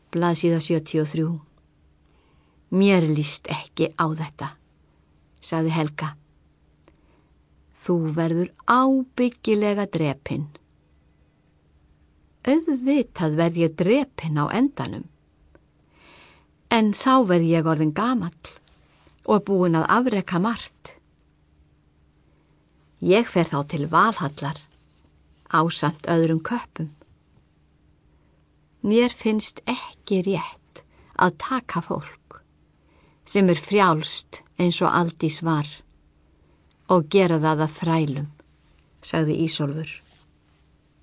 Blaðsíða 73. Mér líst ekki á þetta, sagði Helga. Þú verður ábyggilega drepinn. Auðvitað verð ég drepinn á endanum. En þá verð ég orðinn gamall og búin að afreka margt. Ég fer þá til Valhallar, ásamt öðrum köppum. Mér finnst ekki rétt að taka fólk sem frjálst eins og Aldís var og gera það að þrælum, sagði Ísólfur.